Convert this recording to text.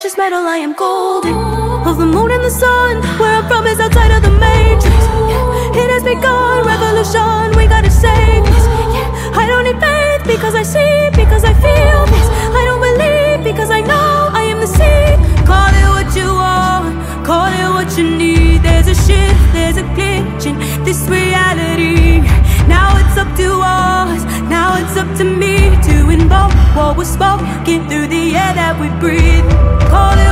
Just metal, I am golden. Of the moon and the sun, where I'm from is outside of the matrix. Yeah, it has begun, revolution, we gotta save this. Yeah, I don't need faith because I see, because I feel this. I don't believe because I know I am the seed. Call it what you want, call it what you need. There's a shift, there's a glitch in this reality. Now it's up to us, now it's up to me to invoke what was spoken through the air that we breathe. Call it